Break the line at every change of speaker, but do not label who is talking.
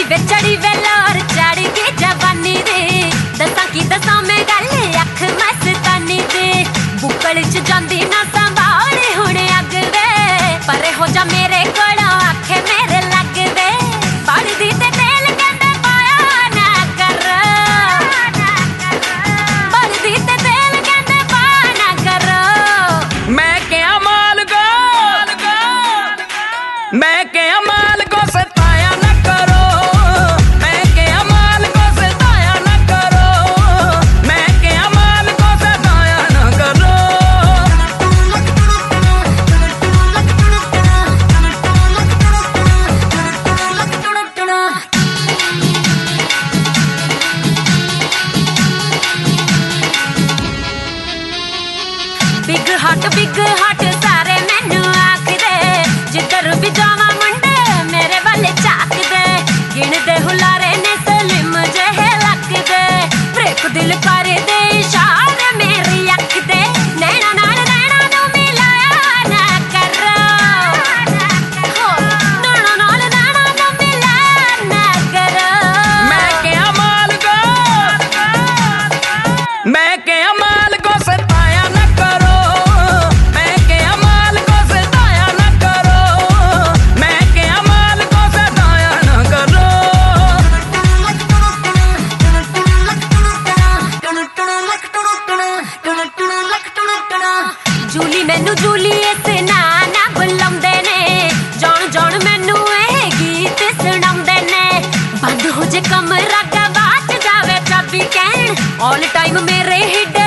वे चढ़ी वेला और चढ़ के जवानी दे दसा की दसा में गल अख मस्तानी दे बुकल च जांदी ना संभाले हुणे अग दे परे हो जा मेरे कोलों आखे मेरे लग दे बढ़दी ते तेल कहंदे पाया ना कर बढ़दी ते तेल कहंदे पाया ना कर
मैं क्या माल को सताया न करो मैं क्या माल को सताया न करो मैं क्या माल को सताया न करो
बिग हार्ट सारे मैनू आखदे जिधर भी जावा मुंडे मेरे वाले झाकदे गिनदे हुलारे ने सलिम जेहे लगदे ब्रेक दिल कर दे इशारे मेरी अख दे नैना नाल नैना नू मिलाया ना करो हो नैना नाल नैना नू मिलाया ना करो
मैं क्या माल को सताया न करो मैं क्या माल को सताया न करो मैं क्या माल को सताया न करो
जूली मैनू जूली इस ना बुलाउंदे ने जान जान मैनू ये गीत सुनाउंदे ने बंद हो जे कमरा गवाच जावे चाबी कहन ऑल टाइम मेरे हिड